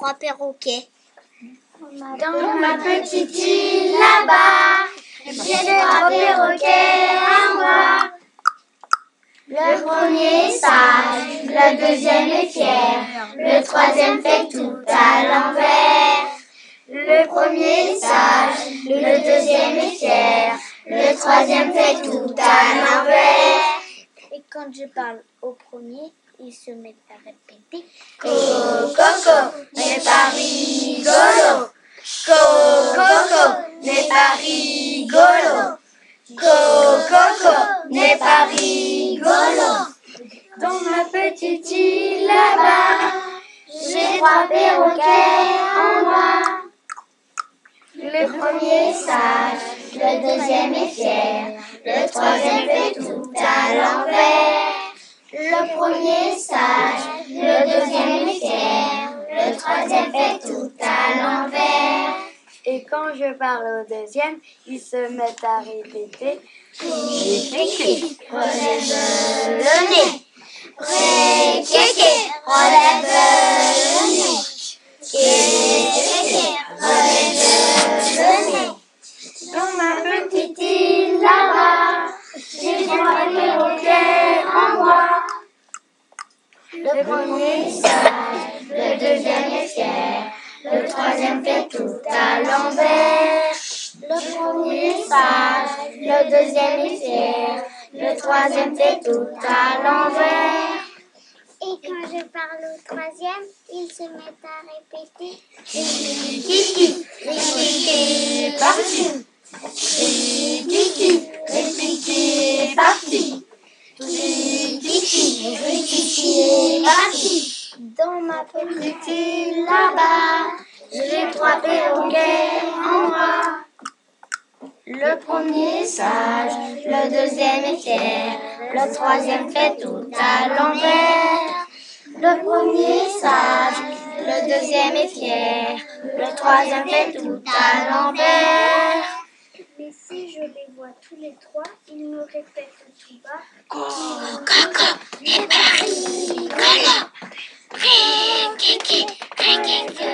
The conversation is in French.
3 perroquets. Dans ma petite île là-bas, j'ai 3 perroquets à moi. Le premier sage, le deuxième est fier, le troisième fait tout à l'envers. Le premier sage, le deuxième est fier, le troisième fait tout à l'envers. Et quand je parle au premier, ils se mettent à répéter. Coco, n'est pas rigolo. Coco, n'est pas rigolo. Coco, n'est pas rigolo. Dans ma petite île là-bas, j'ai 3 perroquets en moi. Le premier sage, le deuxième est fier, le troisième fait tout à l'envers. Le premier sage, le deuxième est fier, le troisième fait tout à l'envers. Et quand je parle au deuxième, ils se mettent à répéter. Ré-kéké, relève le nez. Ré-kéké, relève le nez. Ré-kéké, relève le nez. Dans ma petite île là-bas, j'ai 3 perroquets en moi. Le premier sage, le deuxième est fier, le troisième fait tout à l'envers. Le premier sage, le deuxième est fier, le troisième fait tout à l'envers. Et quand je parle au troisième, ils se mettent à répéter. Rikiki, rikiki, parti. Rikiki, rikiki, parti. Rikiki, rikiki, parti. Dans ma petite Île là-bas, j'ai 3 perroquets en moi. Le premier sage, le deuxième est fier, le troisième fait tout à l'envers. Le premier sage, le deuxième est fier, le troisième fait tout à l'envers. Mais si je les vois tous les 3, ils me répètent tout bas. Coco, n'est pas rigolo. Ré-kéké, ré-kéké.